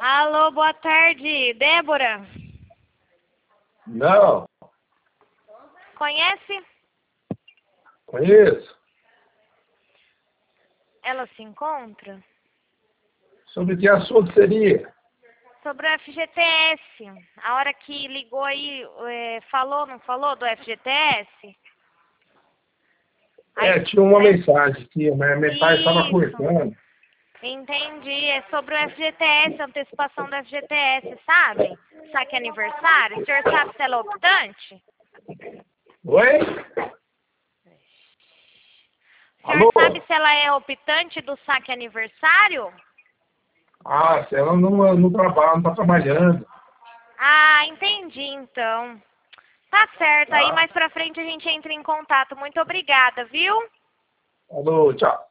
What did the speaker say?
Alô, boa tarde, Débora. Não, Conhece? conheço. Ela se encontra? Sobre que assunto seria? Sobre o FGTS. A hora que ligou aí, falou, não falou do FGTS? Tinha uma né? mensagem aqui, mas a mensagem estava Isso. cortando. Entendi. É sobre o FGTS, antecipação do FGTS, sabe? Saque aniversário. O senhor sabe se ela é optante? Oi? O senhor Alô? sabe se ela é optante do saque aniversário? Se ela não trabalha, não está trabalhando. Ah, entendi então. Tá certo, aí Tá? mais pra frente a gente entra em contato. Muito obrigada, viu? Alô, tchau.